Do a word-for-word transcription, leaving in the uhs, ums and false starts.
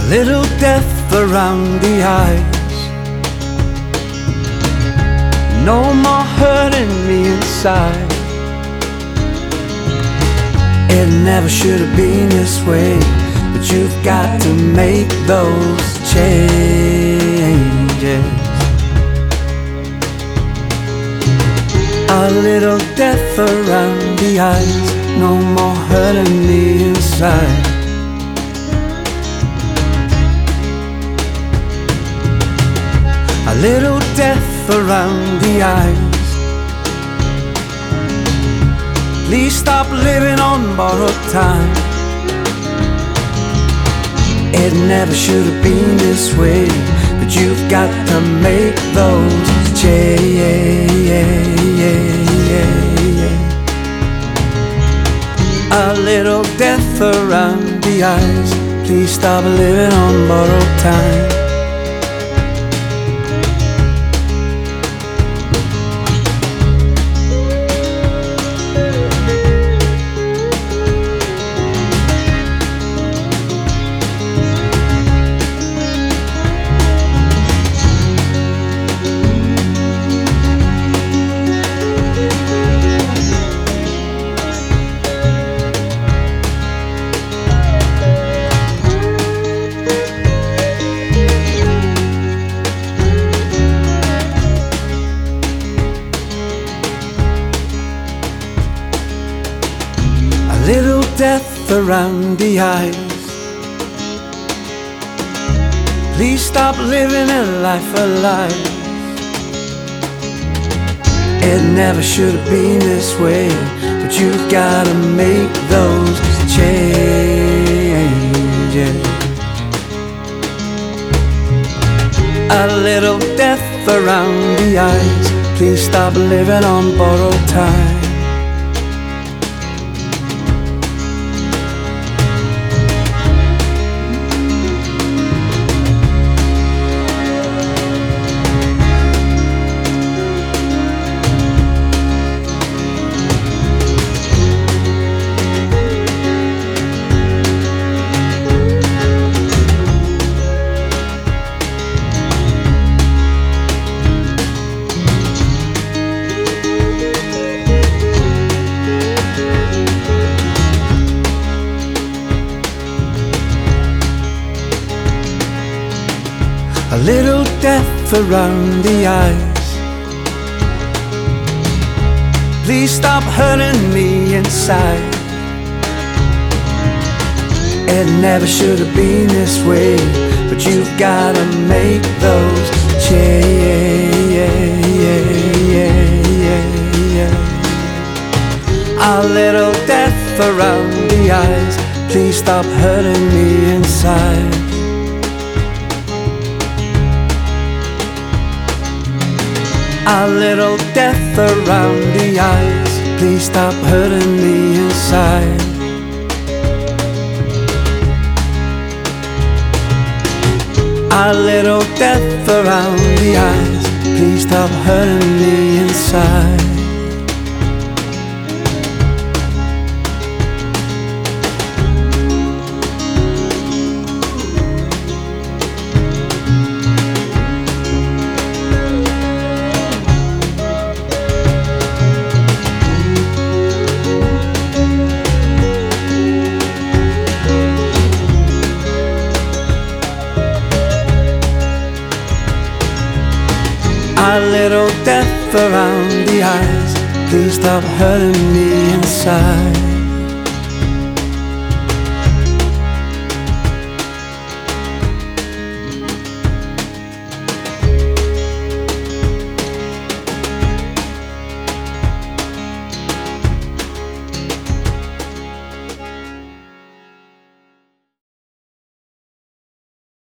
little death around the eyes. No more hurting me inside. It never should have been this way, but you've got to make those changes. A little death around the eyes, no more hurting me inside. A little death around the eyes. Please stop living on borrowed time. It never should have been this way, but you've got to make those changes. A little death around the eyes. Please stop living on borrowed time. Little death around the eyes. Please stop living a life alive. It never should have been this way, but you've gotta make those changes. A little death around the eyes. Please stop living on borrowed time. A little death around the eyes. Please stop hurting me inside. It never should have been this way, but you've gotta make those changes. A little death around the eyes. Please stop hurting me inside. A little death around the eyes. Please stop hurting me inside. A little death around the eyes. Please stop hurting me inside. A little death around the eyes. Please stop hurting me inside.